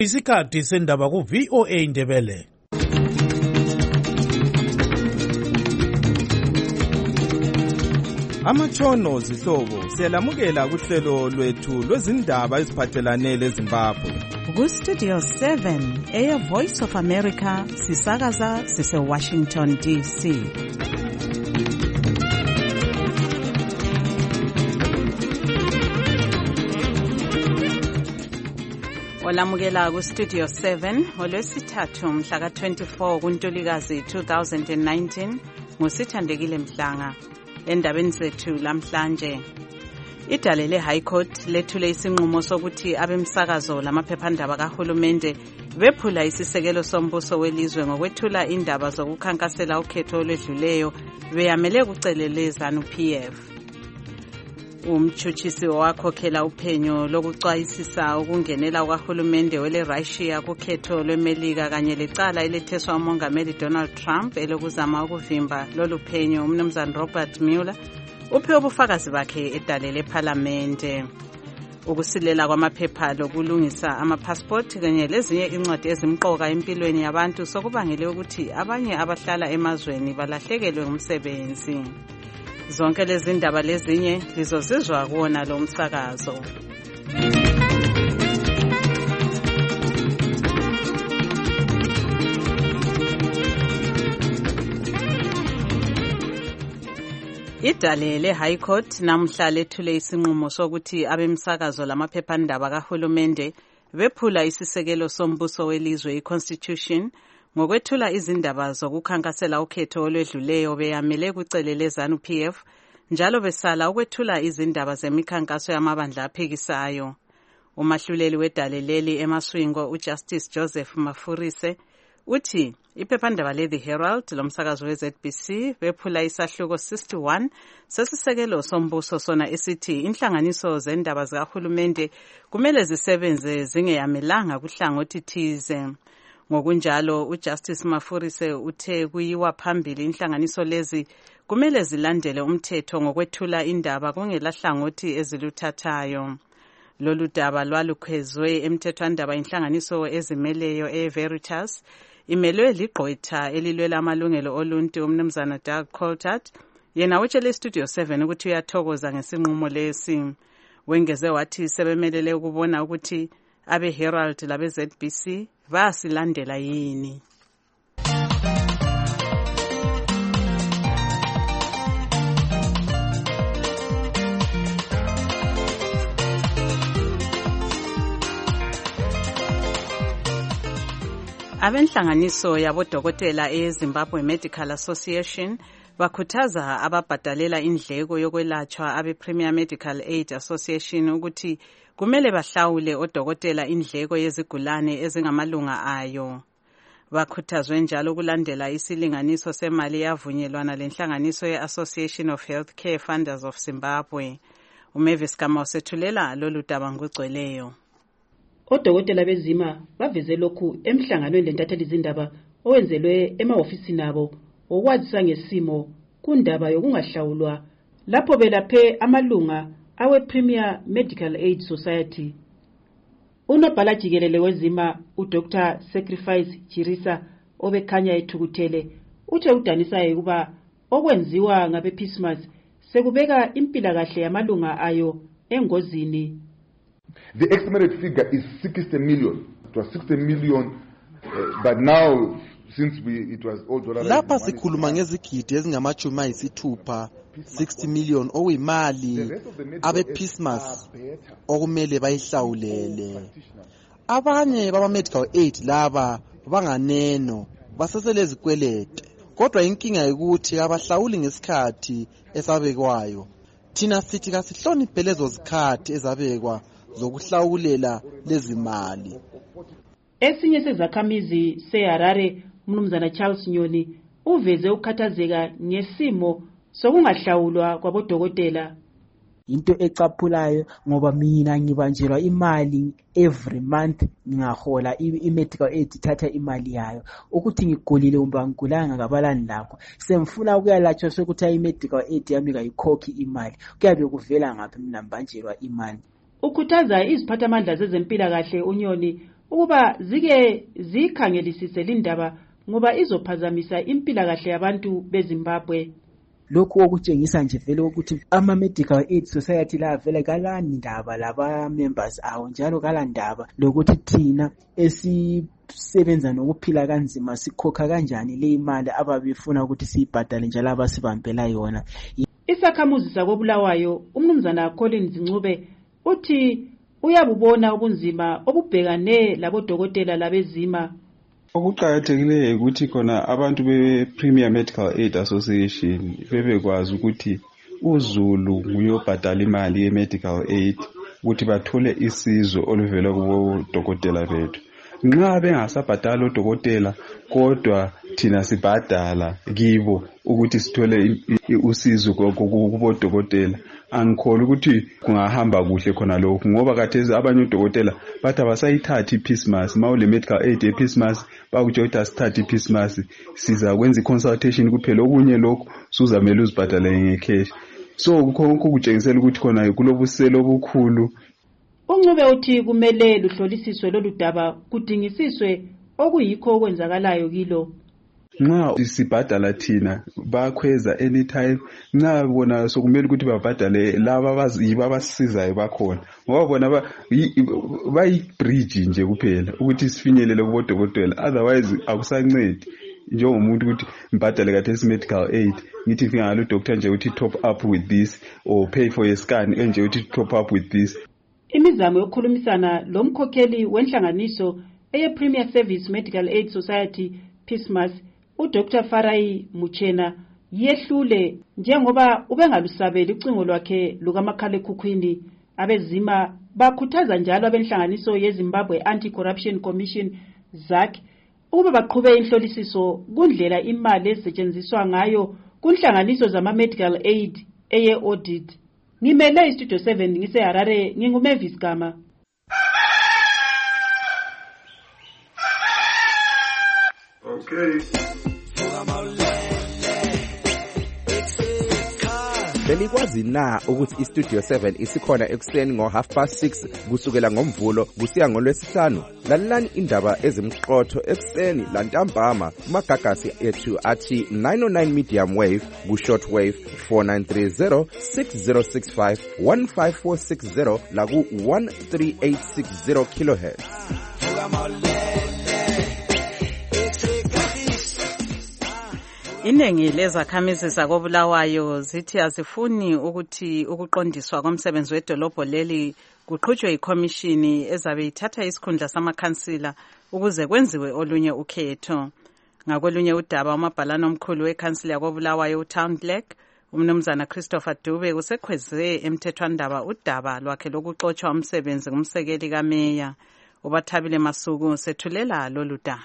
Isikhathi sendaba ku VOA Indebele. Amatshono zihlobo siyalamukela kuhlelo lwethu lwezindaba eziphathelane leZimbabwe. Ku Studio 7 Air Voice of America sisakaza sise Washington DC. Olamukela ku Studio 7 ngolwesithathu mhla ka-24 kuNtulikazi 2019 ngusithandekile Mhlanga. Endabeni zethu lamhlanje, idale le-High Court lethule isinqumo sokuthi abemsakazo lamaphephandaba kahulumende bephula isisekelo sombuso welizwe ngokwethula indaba zokukhankasela ukhetho olwedluleyo beyamele kucelele ZANU-PF. Umtshutshisi wakhokhela uphenyo lokucwayisisa ukungenela kwahulumende wele-Russia kukhetho lweMelika kanye lecala eletheswa umongameli Donald Trump elokuzama ukuvimba lolu phenyo, umnumzana Robert Mueller uphe ubufakazi bakhe edale lephalamende. Ukusilela kwamaphepha lokulungisa amapassport kanye lezinye incwadi ezimqoka empilweni yabantu sokubangele ukuthi abanye abahlala emazweni balahlekelwe ngumsebenzi. Zonke lezi ndaba lezinye lizozizwa kuwona lo msakazo. Idale le-High Court namhla lethule isinqumo sokuthi abemsakazo lamaphephandaba kahulumende bephula isisekelo sombuso welizwe i-Constitution ngokwethula izindaba zokukhankasela ukhetho olwedluleyo beyamele kucelele ZANU-PF njalo besala ukwethula izindaba zemikhankaso yamabandla aphikisayo. Umahluleli wedale leli emaswingo uJustice Joseph Mafurise uthi iphephandaba le-The Herald lomsakazo we-ZBC bephula isahluko 61 sesisekelo sombuso sona esithi inhlanganiso zendaba zikahulumende kumele zisebenze zingeyamelanga kuhlangothi thize. Ngokunjalo uJustice Mafurise uthe kuyiwa phambili inhlanganiso lezi kumele zilandele umthetho ngokwethula indaba kungelahlangothi eziluthathayo. Lolu daba lwalukhwezwe emthethwandaba inhlanganiso ezimeleyo eVeritas imelwe ligqwetha elilwela amalungelo oluntu umnumzana Doug Coltart. Yena utshele Studio 7 ukuthi uyathokoza ngesinqumo lesi. Wengeze wathi sebemelele ukubona ukuthi abe-Herald labe-ZBC basilandela yini. Abenhlanganiso yabodokotela eZimbabwe Medical Association bakhuthaza ababhadalela indleko yokwelatshwa abe-Premier Medical Aid Association ukuthi kumele bahlawule odokotela indleko yezigulane ezingamalunga ayo. Bakhuthazwe njalo kulandela isilinganiso semali yavunyelwana lenhlanganiso ye-Association of Healthcare Funders of Zimbabwe. uMavis Kama usethulela lolu daba ngogcweleyo. Odokotela bezima baveze lokhu emhlanganweni lentatheli izindaba owenzelwe emahofisini abo okwazisa ngesimo kundaba yokungahlawulwa lapho belaphe amalunga awe-Premier Medical Aid Society. Unobhala jikelele wezima uDr Sacrifice Chirisa obekhanya ethukuthele uthe udanisayo ukuba okwenziwa ngabe-Pismas sekubeka impilakahle yamalunga ayo engozini. The estimated figure is 60 million. It was 60 million, but now since it was all dollarized. Lapha sikhuluma ngezigidi ezingamachumi ayisithupha 60 million okuyimali abe-Pismas okumele bayihlawulele. Abanye baba-medical aid laba banganeno basesele izikwelete, kodwa inkinga ukuthi abahlawuli ngesikhathi esabekwayo. Thina sithi kasihloniphe lezo zikhathi ezabekwa zokuhlawulela lezi mali. Esinye sezakhamizi seHarare umnumzana Charles Nyoni uveze ukukhathazeka ngesimo sokungahlawulwa kwabodokotela. Into ecaphulayo ngoba mina ngibanjelwa imali every month, ngingahola i-medical aid ithatha imali yayo ukuthi ngigulile umba ngigulanga ngabalani lakho semfuna ukuyalatshwa sokuthi i-medical aid yami kayikhokhi imali, kuyabe kuvela ngaphi mina mbanjelwa imali. Ukhuthaza iziphathamandla zezempilakahle uNyoni ukuba zike zikhangelisise lindaba ngoba izophazamisa impilakahle yabantu beZimbabwe. Lokhu okutshengisa nje vele ukuthi ama-Medical Aid Society la vele kalandaba laba-members awo njalo kalandaba lokuthi thina esisebenza nokuphila kanzima sikhokha kanjani le imali ababefuna ukuthi siyibhadale njalo abasibambela yona. Isakhamuzi sakobulawayo umnumzana Collins Ncube uthi uyabubona ubunzima obubhekane labodokotela labezima. Okuqakathekileyo ukuthi khona abantu be-Premier Medical Aid Association bebekwazi ukuthi uZulu uyobhadala imali ye-medical aid ukuthi bathole isizo oluvela kubodokotela bethu. Nxa bengasabhadala odokotela kodwa thina sibhadala kibo ukuthi sithole usizo kubodokotela, angikholwa ukuthi kungahamba kuhle khona lokho ngoba khathesi abanye odokotela bathi abasayithathi i-Pismas. Mawule medical aid ye-Pismas bakutsho ukuthi asithathi i-Pismas, siza kwenza i-consultation kuphela, okunye lokho suzamele uzibhadale ngecash. So kutshengisela ukuthi khona kulobuselo obukhulu. UNcube uthi kumele luhlolisiswe lolu daba kudingisiswe okuyikho okwenzakalayo kilo. Nxa sibhadala thina bakhweza anytime, nxa bona sokumele ukuthi babhadale laba abaziba abasizayo bakhona ngoba bona bayi-bridge nje kuphela ukuthi sifinyelele kubodokotela, otherwise akusancedi njengomuntu ukuthi mbhadale khathesi medical aid ngithi ngifika ngalo doctor nje ukuthi top up with this or pay for a scan enje ukuthi top up with this. Imizamo yokukhulumisana lomkhokheli wenhlanganiso eye-Premier Service Medical Aid Society Pismas uDr. Farai Muchena yehlule njengoba ubengalusabeli ucingo lwakhe lukamakhalekhukhwini. Abezima bakhuthaza njalo abenhlanganiso yeZimbabwe Anti-Corruption Commission ZAC ukuba baqhube inhlolisiso kundlela imali esetshenziswa ngayo kunhlanganiso zama-medical aid eye-audit. Ngimele iStudio 7 ngiseHarare, nginguMavis Gama. Okay. Belikwazi na ukuthi iStudio 7 isikhona ekuseni ngo6:30 kusukela ngoMvulo kusiya ngoLwesihlanu? Lalelani indaba ezimqotho ekuseni lantambama kumagagasi ethu athi 909 medium wave ku-short wave 4930 6065 15460 la ku-13860 kilohertz. Iningi lezakhamizi zakobulawayo zithi azifuni ukuthi ukuqondiswa komsebenzi wedolobho leli kuqhutshwe ikhomishini ezabe ithatha isikhundla samakhansila ukuze kwenziwe olunye ukhetho. Ngakolunye udaba umabhalane omkhulu wekhansila yakobulawayo uTown Clerk umnumzana Christopher Dube usekhweze emthethwandaba udaba lwakhe lokuxotshwa umsebenzi kumsekeli kameya. Ubathabile Masuku sethulela lolu daba.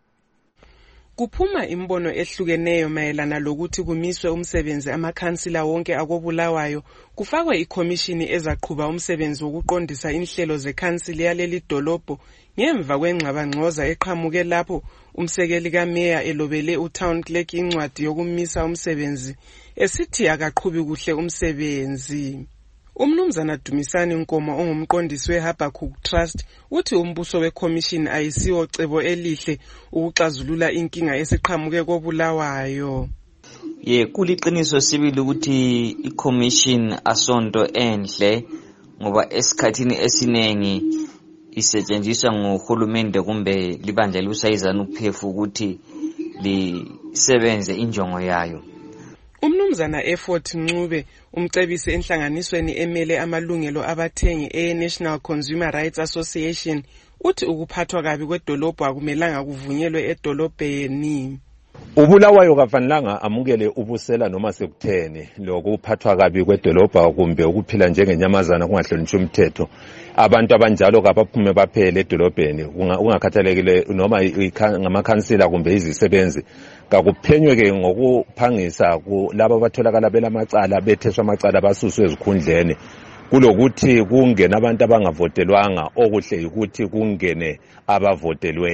Kuphuma imbono ehlukeneyo mayelana lokuthi kumiswe umsebenzi amakhansila wonke akobulawayo kufakwe ikhomishini ezaqhuba umsebenzi wokuqondisa inhlelo zekhansila yaleli dolobho ngemva kwengxabangxoza eqhamuke lapho umsekeli kameya elobele uTown Clerk incwadi yokumisa umsebenzi esithi akaqhubi kuhle umsebenzi. Umnumzana Dumisani Nkomo ongumqondisi weHabakkuk Trust uthi umbuso wekhomishini ayisiwo cebo elihle ukuxazulula inkinga esiqhamuke kobulawayo. Kuliqiniso sibili ukuthi ikhomishini asonto enhle ngoba esikhathini esinengi isetshenziswa nguhulumende kumbe libandla lusayizana ukuphefu ukuthi lisebenze injongo yayo. Umnumzana Effort Ncube umcebisi enhlanganisweni emele amalungelo abathengi e-National Consumer Rights Association uthi ukuphathwa kabi kwedolobho akumelanga kuvunyelwe edolobheni. Ubulawayo kafanelanga amukele ubusela noma sekutheni lokuphathwa kabi kwedolobha kumbe ukuphila njengenyamazana kungahlonitshwa umthetho. Abantu abanjalo kabaphume baphele edolobheni ungakhathalekile noma ngamakhansila kumbe izisebenzi kakuphenyweke ngokuphangisa kulabo abatholakala belamacala betheswa amacala basuswe ezikhundleni kulokuthi kungene abantu abangavotelwanga okuhle ukuthi kungene abavotelweyo.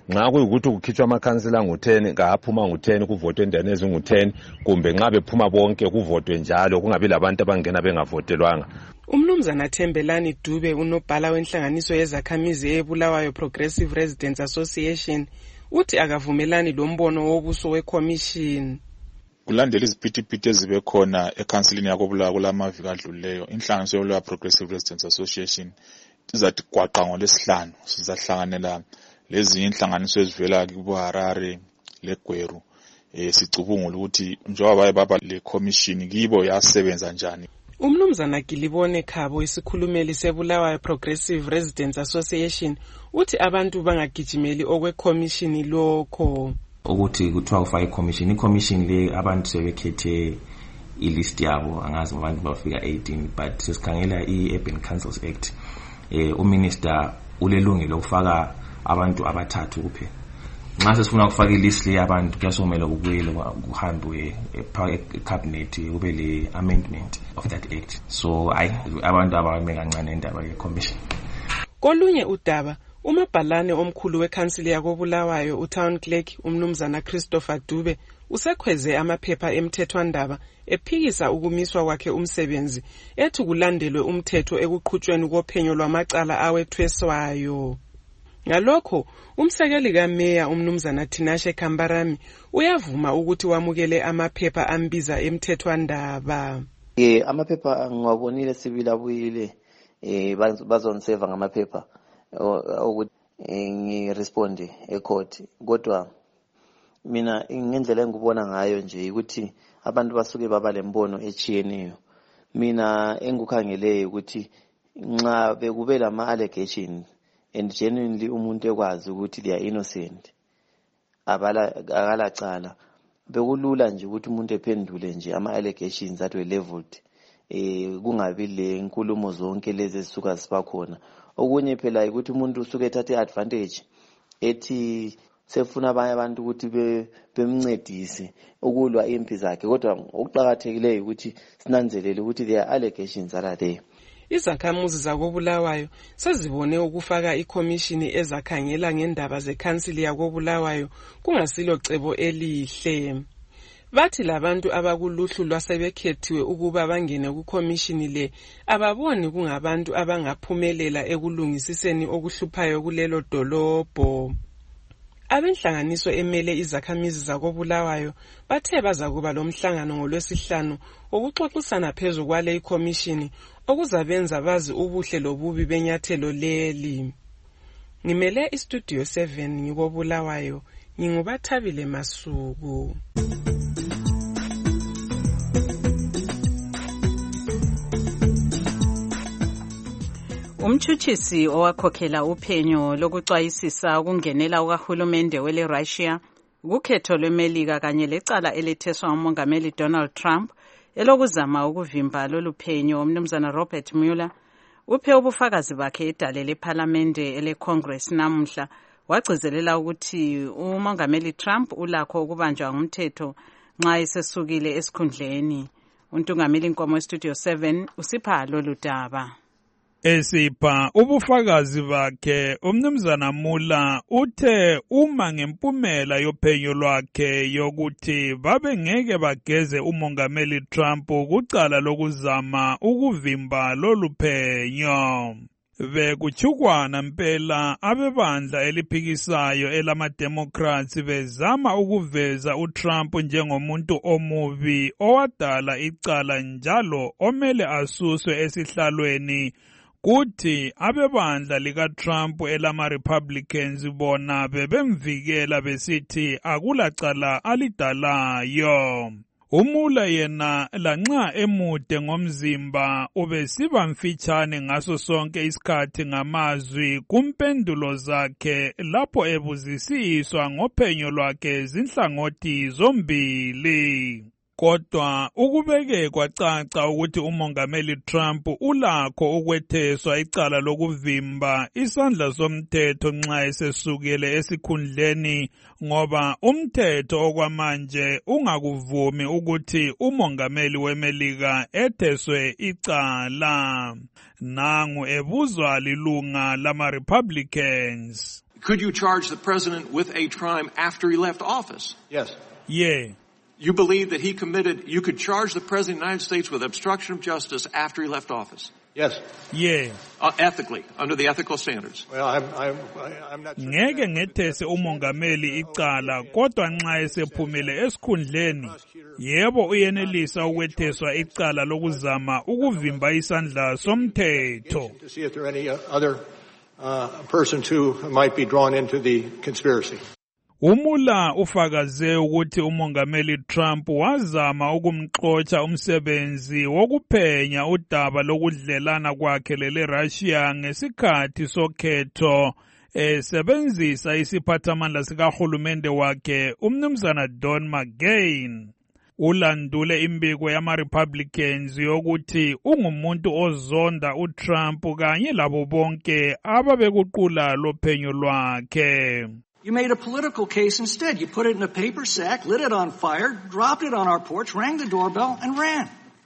nxa kuyikuthi kukhitshwa amakhansila ngu-10 ngaphuma ngu-10 kuvotwe endaweni ezingu-10 kumbe nxa bephuma bonke kuvotwe njalo kungabi labantu abangena bengavotelwanga. Umnumzana Thembelani Dube unobhala wenhlanganiso yezakhamizi eBulawayo Progressive Residents Association uthi akavumelani lombono wobuso weCommission. Kulandela iziphithiphithi ezibe khona ekhansilini yakoBulawayo kulamaviki adlulileyo, inhlanganiso yoBulawayo Progressive Residents Association izathi gwaqa ngoLwesihlanu sizahlanganela lezi inhlanganiso ezivela kuBuharare leGweru sicubungula ukuthi njengoba baye baba le commission kibo yasebenza njani. Umnumzana Gilibone Khabo isikhulumeli seBulawayo Progressive Residents Association uthi abantu bangagijimeli okweCommission lokho. Ukuthi kuthiwa ufake i-commission le abantu sebekhethe i-list yabo angazi abantu bafika 18 but sesikhangela i-Urban Councils Act uminister ulelungelo lokufaka abantu abathathu kuphela. Nxa sesifuna ukufaka i-list le abantu kuyasomela ukubuyela kuhambe ecabinet kube le amendment of that act. So abantu abame kancane indaba ye-commission. Kolunye udaba umabhalane omkhulu wekhansili yakoBulawayo uTown Clerk umnumzana Christopher Dube usekhweze amaphepha emthethwandaba ephikisa ukumiswa kwakhe umsebenzi ethi kulandelwe umthetho ekuqhutshweni kophenyo lwamacala awethweswayo. Ngalokho umsekeli kaMeya umnumzana Tinashe Kambarami uyavuma ukuthi wamukele amaphepha ambiza emthethwandaba. Amaphepha ngiwabonile sibili abuyile bazonseva ngamaphepha ukuthi ngiresponde ecourt kodwa mina ngendlela engibona ngayo nje ukuthi abantu basuke baba lembono echiyeneyo. Mina engikukhangeleyo ukuthi nxa bekube lama allegation and genuinely umuntu ekwazi ukuthi they are innocent akala cala bekulula nje ukuthi umuntu ephendule nje ama allegations that were leveled kungabi le inkulumo zonke lezi ezisuka sibakhona. Okunye phela ukuthi umuntu usuke ethathe advantage ethi sefuna abanye abantu ukuthi bemncedise ukulwa impi zakhe kodwa okuqhakathekileyo ukuthi sinanzelele ukuthi there are allegations that are there. Izakhamuzi zakoBulawayo sezibone ukufaka iCommission ezakhangela ngendaba zekhansili yakoBulawayo kungasilo cebo elihle. Bathi labantu abakuluhlu lwasebekhethiwe ukuba bangene kuCommission le ababoni kungabantu abangaphumelela ekulungisiseni okuhluphayo kulelo dolobho. Abenhlanganiso emele izakhamizi zakoBulawayo bathe bazakuba lomhlangano ngoLwesihlanu okuxoxisana phezulu kwale iCommission okuzabenza bazi ubuhle lobubi benyathelo leli. Ngimele iStudio 7 ngikoBulawayo ngingubathabile Masuku. Umtshutshisi owakhokhela uphenyo lokucwayisisa ukungenela ukahulumende wele Russia kukhetho lweMelika kanye lecala eletheswa uMongameli Donald Trump elokuzama ukuvimba lolu phenyo umnumzana Robert Mueller uphe ubufakazi bakhe edale lePhalamende eleCongress namuhla wagcizelela ukuthi uMongameli Trump ulakho ukubanjwa ngumthetho nxa esesukile esikhundleni. Untungameli Nkomo Studio 7 usipha lolu daba. Esipha ubufakazi bakhe umnumzana Mueller uthe uma ngempumela yophenyo lwakhe yokuthi babe ngeke bageze uMongameli Trump kucala lokuzama ukuvimba lolu phenyo. Bekuchukwana mpela abebandla eliphikisayo elama-Democrats bezama ukuveza uTrump njengomuntu omubi owadala icala njalo omele asuswe esihlalweni. Kuthi abebandla likaTrump elama-Republicans bona bebemvikela besithi akulacala alidalayo. Umueller yena lanxa emude ngomzimba ubesiba mfitshane ngaso sonke isikhathi ngamazwi kumpendulo zakhe lapho ebuzisiswa ngophenyo lwakhe zinhlangothi zombili. Kodwa ukubeke kwacaca ukuthi uMongameli Trump ulakho ukwetheswa icala lokuvimba isandla somthetho nxa esesukele esikhundleni ngoba umthetho okwamanje ungakuvumi ukuthi uMongameli weMelika etheswe icala. Nangu ebuzwa lilunga lama-Republicans. Could you charge the president with a crime after he left office? Yes. Yeah. You believe that you could charge the president of the United States with obstruction of justice after he left office? Yes. Yeah. Ethically, under the ethical standards. Well, I'm not sure. Ngeke ngethese umongameli icala kodwa nxa esephumile esikhundleni yebo uyenelisa ukwetheswa icala lokuzama ukuvimba isandla somthetho. To see if there are any other persons who might be drawn into the conspiracy. Umula ufakaze ukuthi umongameli Trump wazama ukumxotsha umsebenzi wokuphenya udaba lokudlelana kwakhe leRussia ngesikhathi sokhetho sebenzisa isiphathamandla sikahulumende wakhe umnumzana Don McGahn. Ulandule imbiko yama-Republicans yokuthi ungumuntu ozonda uTrump kanye labo bonke ababekuqula lophenyo lwakhe. You made a political case instead. You put it in a paper sack, lit it on fire, dropped it on our porch, rang the doorbell, and ran.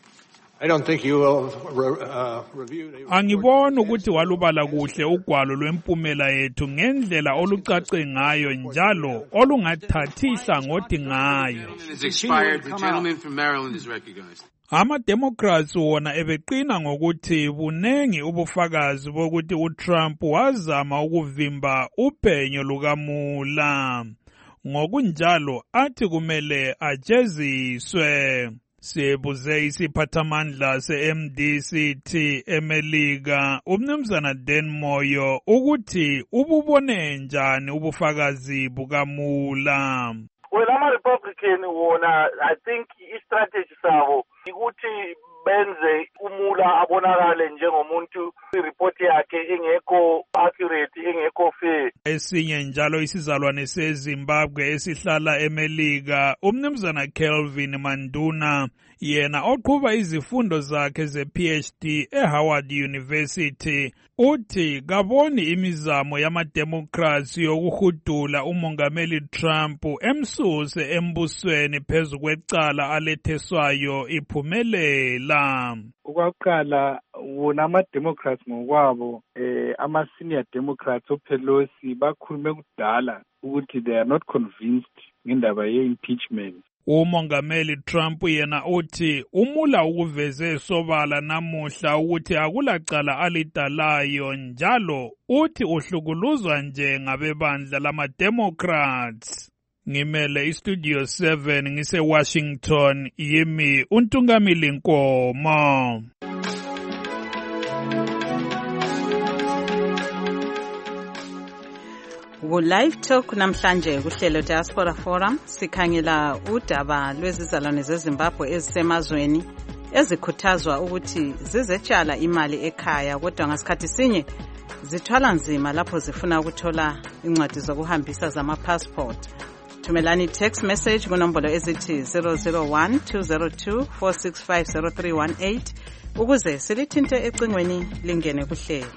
I don't think you will review. Angibona ukuthi walubala kuhle ugwalo lwempumela yethu ngendlela olucace ngayo njalo olungathathisa ngodi ngayo. The gentleman from Maryland is recognized. Ama-Democrats wona ebeqina ngokuthi bunengi ubufakazi bokuthi uTrump wazama ukuvimba uphenyo lukaMueller. Ngokunjalo athi kumele ajeziswe. Sibuze isiphathamandla se-MDCT eMelika umnumzana Dan Moyo ukuthi ububone njani ubufakazi bukaMueller. Well, ama-Republican wona, I think i-strategy sabo ukuthi benze uMueller abonakale njengomuntu i-report yakhe engekho accurate, engekho fair. Esinye njalo isizalwane seZimbabwe esihlala eMelika umnumzana Kelvin Manduna yena oqhuba izifundo zakhe ze-PhD eHoward University uthi kaboni imizamo yama-Democrats yokuhudula umongameli Trump emsuse embusweni phezu kwecala aletheswayo iphumelela. Okokuqala wona ama-Democrats ngokwabo ama-senior Democrats oPelosi bakhulume kudala ukuthi they are not convinced ngendaba ye-impeachment. Umongameli Trump yena uthi umula ukuveze sobala namuhla ukuthi akulacala alidalayo njalo uthi uhlukuluzwa nje ngabebandla lama-Democrats. Ngimele iStudio 7 ngise-Washington yimi uNtungamili Nkomo. Ku-Live Talk namhlanje kuhlelo Diaspora Forum sikhangela udaba lwezizalwane zeZimbabwe ezisemazweni ezikhuthazwa ukuthi zizetshala imali ekhaya kodwa ngasikhathi sinye zithwala nzima lapho zifuna ukuthola incwadi zokuhambisa zama-passport. Thumelani text message kunombolo ezithi 001-202-465-0318 ukuze silithinte ecingweni lingene kuhlelo.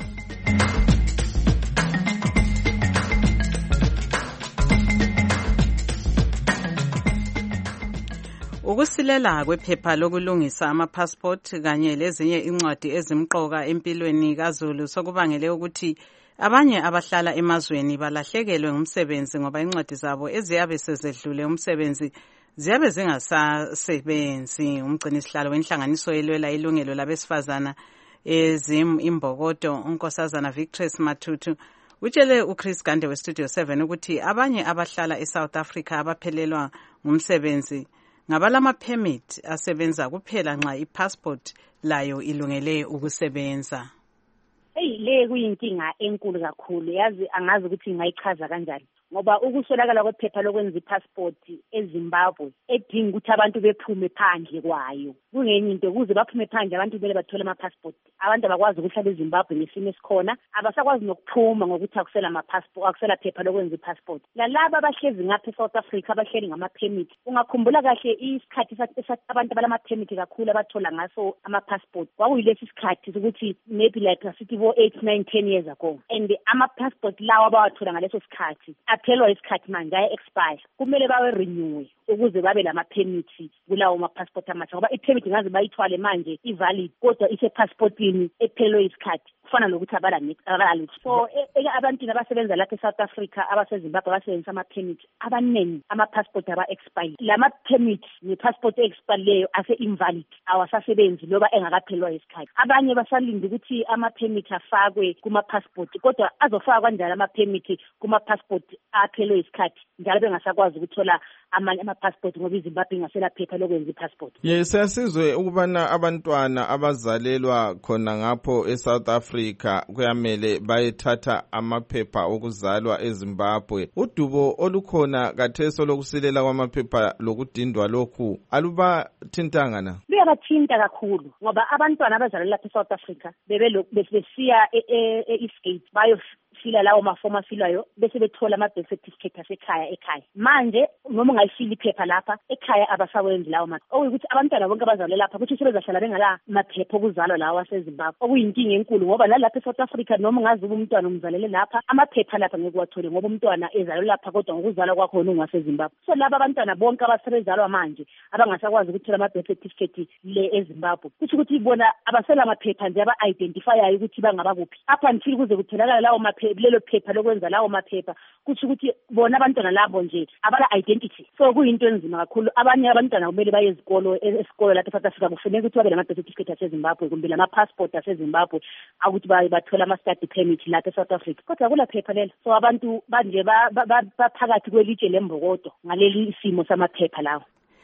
Ukusilela kwephepha lokulungisa ama-passport kanye lezinye incwadi ezimqoka empilweni kaZulu sokubangele ukuthi abanye abahlala emazweni balahlekelwe ngumsebenzi ngoba incwadi zabo eziyabe sezedlule umsebenzi ziyabe zingasasebenzi. Umgcinisihlalo wenhlanganiso elwela ilungelo labesifazana Imbokodo unkosazana Victress Matutu utshele uChris Gande weStudio 7 ukuthi abanye abahlala eSouth Africa abaphelelwa ngumsebenzi ngabalama permit asebenza kuphela nxa ipassport layo ilungele ukusebenza. Le kuyinkinga enkulu kakhulu, yazi angazi ukuthi ngayichaza kanjani ngoba ukuswelakala kwephepha lokwenza ipassport eZimbabwe edinga ukuthi abantu bephume phandle kwayo kungenye into kuze baphume phandle abantu bele bathole ama-passport. Abantu abakwazi ukuhlala eZimbabwe ngesimo esikhona abasakwazi nokuphuma ngokuthi akusela ama-passport, akusela phepha lokwenza ipassport. Lalaba abahlezi ngapha eSouth Africa abahleli ngama-permit, ungakhumbula kahle isikhathi abantu abalama-permit kakhulu abathola ngaso ama-passport kwakuyilesi sikhathi ukuthi maybe like asithi abo 8, 9, 10 years ago. And ama-passport lawa abawathola ngaleso sikhathi aphelwa isikhathi manje aya-expire. Kumele bawe-renewe ukuze babe lama-permit kulawo ma-passport amatsha. Ngoba i-permit ngaze bayithwale manje i-valid kodwa ise-passportini ephelwe isikhathi. Kufana nokuthi abalalo. So abantwini abasebenza lapha eSouth Africa abaseZimbabwe abasebenzisa ama-permit abaningi ama-passport aba-expire. Lama-permit ne-passport e-expire ase-invalid awasasebenzi loba engakaphelwa isikhathi. Abanye basalinde ukuthi ama-permit afakwe kuma-passport kodwa azofaka kanjani ama-permit kuma-passport aphelwe isikhathi njalo bengasakwazi ukuthola amanye ama-passport ngoba iZimbabwe ingasela phepha lokwenza i-passport. Yes, siyasizwe ukubana abantwana abazalelwa khona ngapho eSouth Africa kuyamele bayethatha amaphepha okuzalwa eZimbabwe. Udubo olukhona katheso lokusilela kwamaphepha lokudindwa lokhu alubathintanga na? Luyabathinta kakhulu ngoba abantwana abazalelwa lapha eSouth Africa besiya e-Eastgate bayofila lawo mafomu afilayo bese bethola ama-birth certificate ekhaya. Manje noma ungayifili iphepha lapha ekhaya abasawenzi lawo maphepha. Okuyikuthi abantwana bonke abazalelwa lapha kuthi sebezahlala bengala maphepha okuzalwa lawo aseZimbabwe. Okuyinkinga enkulu ngoba nalapha eSouth Africa noma ungazi umntwana umzalele lapha amaphepha lapha ngeke uwathole ngoba umntwana ezalelwe lapha kodwa ngokuzalwa kwakho ungaseZimbabwe. So laba abantwana bonke abasebezalwa manje abangasakwazi ukuthola ama-birth certificate le eZimbabwe kuthi ukuthi bona abasela maphepha nje aba-identifyayo ukuthi bangabakuphi apha until kuze kutholakala lawo maphepha lelo phepha lokwenza lawo maphepha kuthi ukuthi bona abantwana labo nje abala identity. So kuyinto enzima kakhulu. Abanye abantwana kumele baye esikolo lapha eSouth Africa kufanele ukuthi babe nama-birth certificate aseZimbabwe kumbe lama-passport aseZimbabwe ukuthi bathole ama-study permit lapha eSouth Africa kodwa kula phepha lelo. So abantu banje baphakathi kwelitshe lembokodo ngaleli simo samaphepha lawo.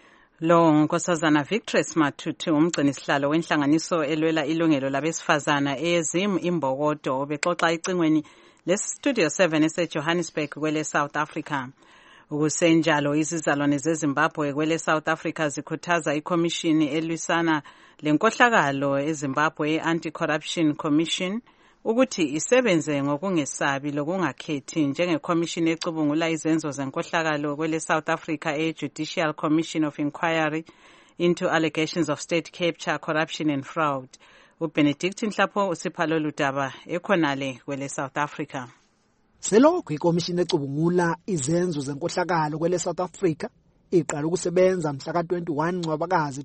Lo Nkosazana Victress Mathuthi umgcinisihlalo wenhlanganiso elwela ilungelo labesifazana eYezim Imbokodo obexoxa icingweni leStudio 7 eseJohannesburg kwele South Africa. Ukusenjalo izizalwane zeZimbabwe kwele South Africa zikhuthaza ikomishini elwisana lenkohlakalo eZimbabwe Anti-Corruption Commission ukuthi isebenze ngokungesabi lokungakhethi njengekomishini ecubungula izenzo zenkohlakalo kwele South Africa Judicial Commission of Inquiry into Allegations of State Capture, Corruption and Fraud. uBenedict Nhlapho usiphalo ludaba ekhonale kwele South Africa. Selokhu ikomishini ecubungula izenzo zenkohlakalo kwele South Africa iqala ukusebenza mhla ka-21 Ncwabakazi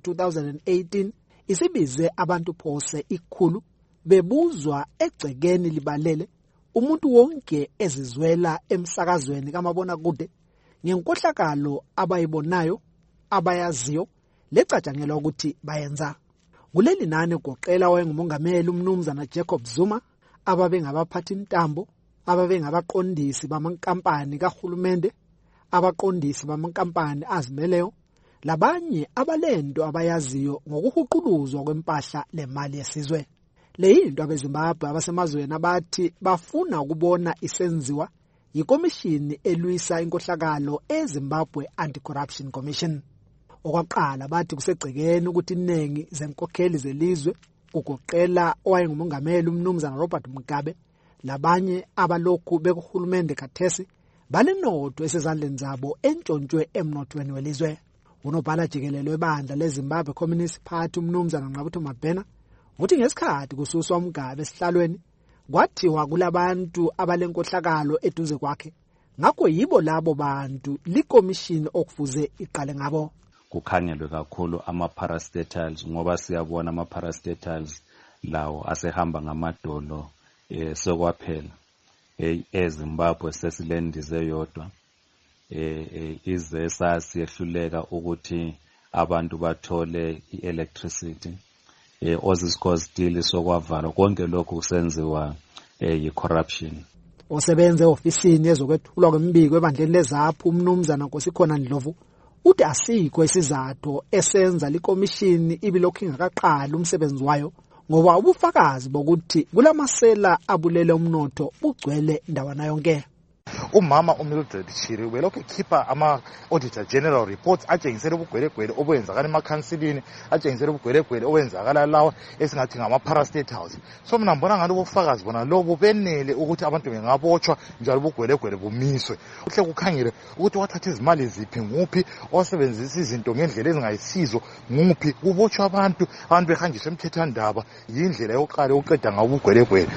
2018 isibize abantu phose ikhulu bebuzwa egcekeni libalele umuntu wonke ezizwela emsakazweni kamabona kude ngenkohlakalo abayibonayo abayaziyo lecatshangelwa ukuthi bayenza. Kuleli nani goqela wayengumongameli umnumzana Jacob Zuma ababe ngabaphathi intambo ababe ngabaqondisi bamankampani kahulumende abaqondisi bamankampani azimeleyo labanye abalento abayaziyo ngokuhuquluzwa kwempahla lemali yesizwe. Leyinto abeZimbabwe abasemazweni abathi bafuna ukubona isenziwa yikomishini elwisa inkohlakalo eZimbabwe Anti-Corruption Commission. Okwaqala bathi kusegcekeni ukuthi iningi zenkokheli zelizwe kugoqela owayengumongameli umnumzana Robert Mugabe labanye abalokhu bekuhulumende kathesi balenotho esezandleni zabo entshontshwe emnothweni welizwe. Unobhala jikelelo webandla leZimbabwe Communist Party umnumzana Ngqabutho Mabhena uthi ngesikhathi kususwa uMgabe esihlalweni kwathiwa kulabantu abalenkohlakalo eduze kwakhe ngakho yibo labo bantu likomishini okufuze iqale ngabo. Kukhangelwe kakhulu ama-parastatals ngoba siyabona ama-parastatals lawo asehamba ngamadolo sokwaphela eZimbabwe sesilendize yodwa ize sasiyehluleka ukuthi abantu bathole i-electricity ozisco still sokwavala konke lokhu kusenziwa yi-corruption. Osebenze ofisini yezokwethulwa kwembiko ebandleni leZAPHU umnumzana Nkosikhona Ndlovu uthi asikho isizathu esenza likomishini ibilokhu ingakaqali umsebenzi wayo ngoba ubufakazi bokuthi kulamasela abulele umnotho bugcwele ndawana yonke. Umama uMildred Chiri ubelokhu ekhipha ama-auditor general reports atshengisela ubugwelegwele obenzakala emakhansilini atshengisela ubugwelegwele obenzakala lawa esingathi ngama-parastate house. So mina ngibona ngalo ubufakazi bona lobo benele ukuthi abantu bengabotshwa njalo ubugwelegwele bumiswe. Kuhle kukhangele ukuthi wathatha izimali ziphi nguphi osebenzisa izinto ngendlela ezingayisizo nguphi kubotshwa abantu behanjiswa emthethwandaba yindlela yokuqala yokuqeda ngabo ubugwelegwele.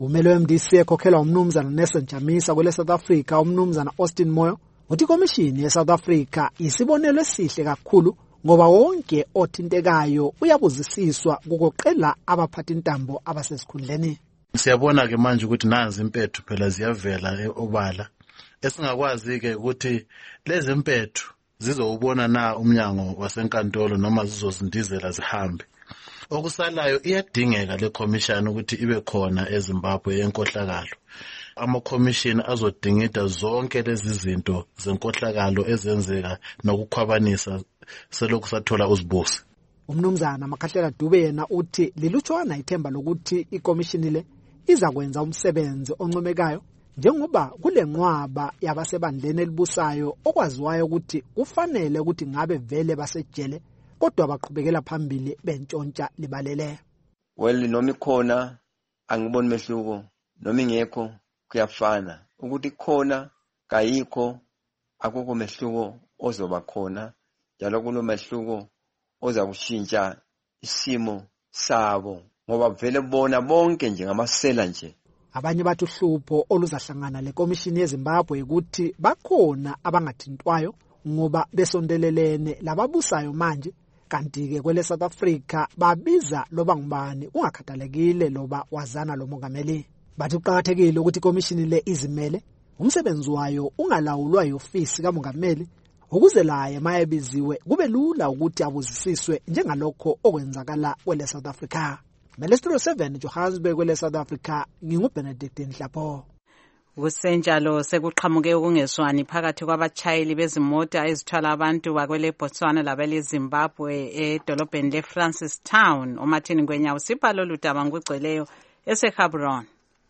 umelo wemDC ekhokhelwa umnumzana Nelson Chamisa kwele South Africa umnumzana Austin Moyo uthi ikomishini yeSouth Africa isibonelo esihle kakhulu ngoba wonke othintekayo uyabuzisiswa kugoqela abaphathi intambo abasesikhundleni. Siyabona ke manje ukuthi nazi impethu phela ziyavela obala esingakwazi ke ukuthi lezi impethu zizowubona na umnyango wasenkantolo noma zizozindizela zihambe. Okusalayo iyadingeka le commission ukuthi ibe khona eZimbabwe yenkohlakalo. Ama-commission azodingida zonke lezi zinto zenkohlakalo ezenzeka nokukhwabanisa selokhu sathola uzibusi. Umnumzana Makhahlela Dube yena uthi lilutshwana ithemba lokuthi ikomishini le izakwenza umsebenzi oncomekayo njengoba kule nqwaba yabasebandleni elibusayo okwaziwayo ukuthi kufanele ukuthi ngabe vele basejele kodwa baqhubekela phambili bentshontsha libalele. Well noma ikhona angiboni mehluko noma ingekho kuyafana ukuthi khona kayikho akukho mehluko ozoba khona njalo kunomehluko oza kushintsha isimo sabo ngoba vele bona bonke nje ngamasela nje. Abanye bathi uhlupho oluzahlangana lekomishini yeZimbabwe ukuthi bakhona abangathintwayo ngoba besondelelene lababusayo manje kanti ke kwele South Africa babiza loba ngubani ungakhathalekile loba wazana lo mongameli. Bathi kuqhakathekile ukuthi ikomishini le izimele umsebenzi wayo ungalawulwa yiofisi kamongameli ukuze laye mayebiziwe kube lula ukuthi abuzisiswe njengalokho okwenzakala kwele South Africa. Melestro 7 Johannesburg kwele South Africa nginguBenedict Nhlapho. Kusenjalo sekuqhamuke ukungezwani phakathi kwabatshayeli bezimota ezithwala abantu bakwele Botswana labele Zimbabwe edolobheni leFrancistown. uMartin Ngwenya usipha lolu daba ngugcweleyo eseGaborone.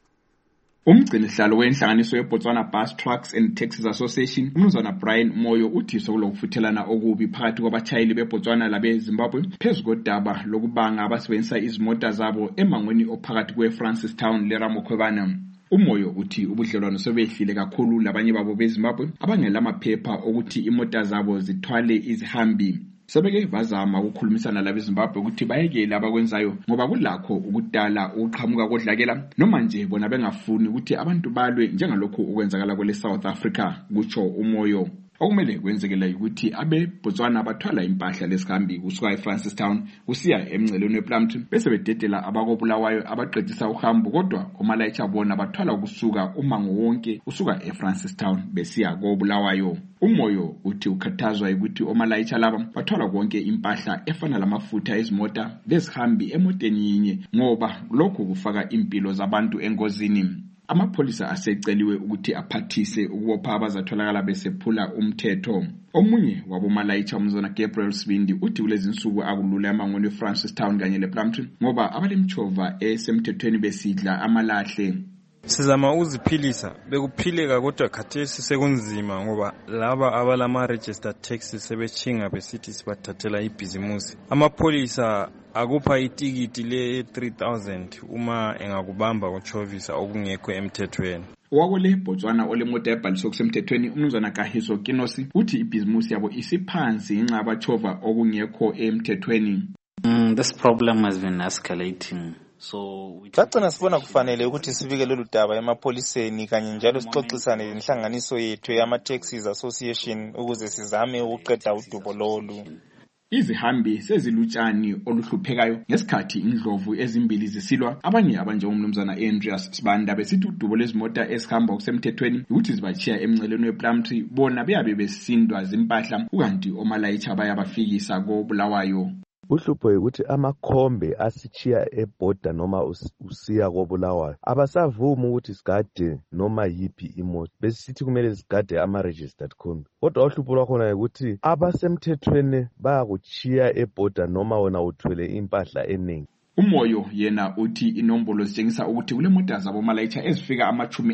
Umgcinihlalo wenhlanganiso yeBotswana Bus Trucks and Taxis Association umnumzana Brian Moyo uthi sokulokufuthelana okubi phakathi kwabatshayeli beBotswana labeZimbabwe phezu kodaba lokubanga abasebenzisa izimota zabo emangweni ophakathi kweFrancistown leRamokhwebane. Umoyo uthi ubudlelwano sebehlile kakhulu labanye babo beZimbabwe abangela amaphepha ukuthi imota zabo zithwale izihambi. Sebeke bazama ukukhulumisana labeZimbabwe ukuthi bayekele abakwenzayo ngoba kulakho ukudala uqhamuka kodlakela noma nje bona bengafuni ukuthi abantu balwe njengalokho okwenzakala kwele South Africa kutsho umoyo. Okumele kwenzekela ukuthi abeBotswana bathwala impahla lesihambi kusuka eFrancistown kusiya emngceleni wePlumtree bese bededela abakobulawayo abaqedisa uhambo kodwa omalayicha bona bathwala ukusuka umango wonke usuka eFrancistown besiya kobulawayo. Umoyo uthi ukhathazwa ukuthi omalayicha laba bathwala konke impahla efana lamafutha ezimota lezihambi emoteni yinye ngoba lokho kufaka impilo zabantu engozini. Amapholisa aseceliwe ukuthi aphathise ukubopha abazatholakala besephula umthetho. Omunye wabomalayicha umzana Gabriel Sibindi uthi kulezi insuku akulula emangweni eFrancistown kanye lePlumtree ngoba abalemchova esemthethweni besidla amalahle. Sizama uziphilisa bekuphileka kodwa khathesi sekunzima ngoba laba abalama registered taxis sebechinga besithi sibathathela ibhizimusi. Amapholisa akupha itikiti le 3000 uma engakubamba uchovisa okungekho emthethweni. Wakule Botswana olemota ebhaliswe kusemthethweni umnumzana Kahiso Kinosi uthi ibhizimusi yabo isiphansi ngenxa abachova okungekho emthethweni. This problem has been escalating. Sagcina sibona kufanele ukuthi sibike lolu daba emapholiseni kanye njalo sixoxisane lenhlanganiso yethu yama-Taxis Association ukuze sizame ukuqeda udubo lolu. Izihambi sezilutshani oluhluphekayo ngesikhathi indlovu ezimbili zisilwa. Abanye abanjengomnumzana Andreas Sibanda besithi udubo lezimota ezihamba kusemthethweni ukuthi zibachiya emngceleni wePlumtree bona beyabe besindwa zimpahla ukanti omalayicha bayabafikisa kobulawayo. Uhlupho ukuthi amakhombe asichiya eborder noma usiya kobulawayo abasavuma ukuthi sigade noma yipi imoto besithi kumele sigade ama-registered khombe. Kodwa uhlupho lwakhona ukuthi abasemthethweni bayakuchiya eborder noma wona uthwele impahla eningi. Umoyo yena uthi inombolo zitshengisa ukuthi kule mota zabo malayicha ezifika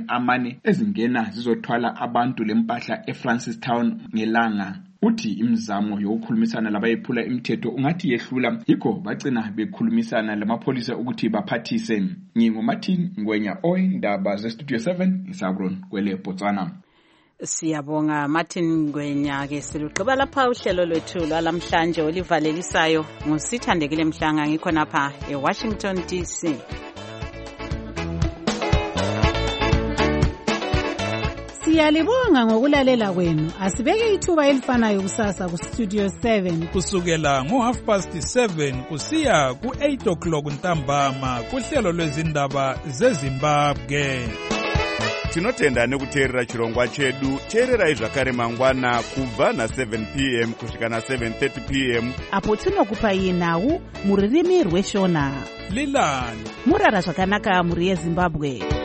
40 ezingena zizothwala abantu lempahla eFrancistown ngelanga. Uthi imizamo yokukhulumisana labayephula imithetho ungathi yehlula yikho bagcina bekhulumisana lamapholisa ukuthi baphathise. NginguMartin Ngwenya oyindaba zeStudio 7 eGaborone kwele Botswana. Siyabonga Martin Ngwenya ke siluqaba lapha uhlelo lwethu lwalamhlanje olivalelisayo ngusithandekile Mhlanga ngikho napha eWashington DC. Siyalibonga ngokulalela kwenu. Asibeke ithuba elifanayo kusasa ku Studio 7 kusukela ngo7:30 kusiya ku8 ntambama kuhlelo lwezindaba zeZimbabwe. Tinotenda nekuteerera chirongwa chedu. Teererai zvakare mangwana kubva na7 p.m. kusvika na7:30 p.m. apo tinokupai nhau muririmi rweshona. Lilani murara zvakanaka muri yeZimbabwe.